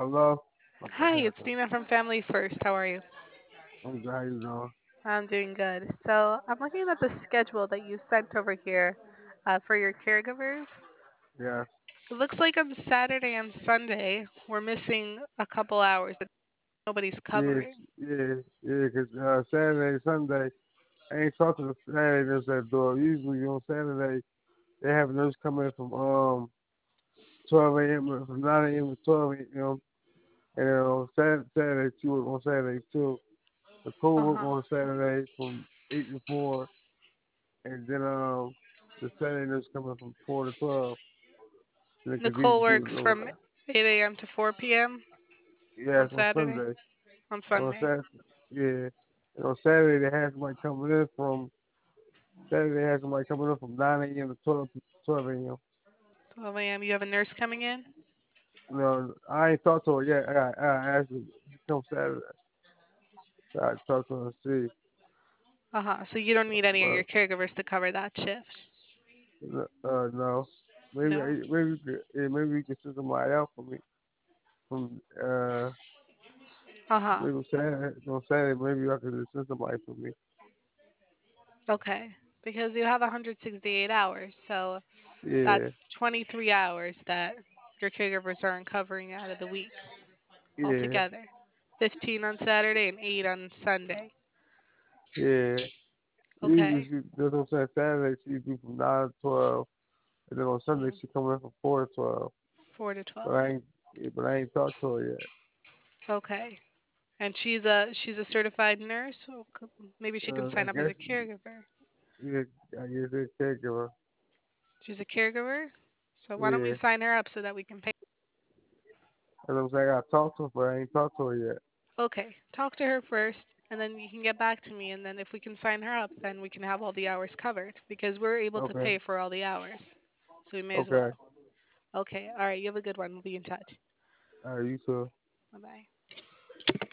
Hello? Okay, Hi, here it's I go. Dina from Family First. How are you? I'm good. How you doing? I'm doing good. So I'm looking at the schedule that you sent over here for your caregivers. Yeah. It looks like on Saturday and Sunday we're missing a couple hours that nobody's Yes, covering. yeah, 'cause Saturday, Sunday, I ain't talking to Saturday nurse at the door. Usually on Saturday, they have a nurse come in from 12 a.m. from 9 a.m. to 12 a.m. And then on Saturday, she work on Saturday too. Nicole work Uh-huh. on Saturday from 8 to 4. And then the Saturday nurse coming from 4 to 12. And then Nicole Khadija do works from 8 a.m. to 4 p.m. yes, on on Saturday, Sunday. on And on Sunday. Saturday, yeah. And on Saturday, they had somebody coming in from Saturday. They had somebody coming in from 9 a.m. to 12 a.m. 12 a.m. You have a nurse coming in? You know, I ain't talked to her yet. I asked her to come Saturday. So I talked to her and see. Uh-huh. So you don't need any of But your caregivers to cover that shift? no, maybe No. maybe we could send somebody out for me from Uh-huh. maybe on Saturday maybe I could just send somebody for me. Okay. Because you have 168 hours, so Yeah, that's 23 hours that your caregivers aren't covering out of the week yeah, altogether. 15 on Saturday and 8 on Sunday. yeah. Usually Okay. she that's what I'm saying. Saturday she do from 9 to 12. And then on Sunday Mhm. she coming in from 4 to 12. 4 to But 12. I ain't talked to her yet. Okay. And she's a certified nurse, so maybe she can I sign up as guess a caregiver. yeah, I guess they caregiver. She's a caregiver? So why don't we Yeah. sign her up so that we can pay? And I'm saying I gotta talk to her, but I ain't talked to her yet. Okay. Talk to her first, and then you can get back to me, and then if we can sign her up, then we can have all the hours covered because we're able to Okay. pay for all the hours. So we may as Okay. well. Okay. All right. You have a good one. We'll be in touch. All right, you too. Bye bye.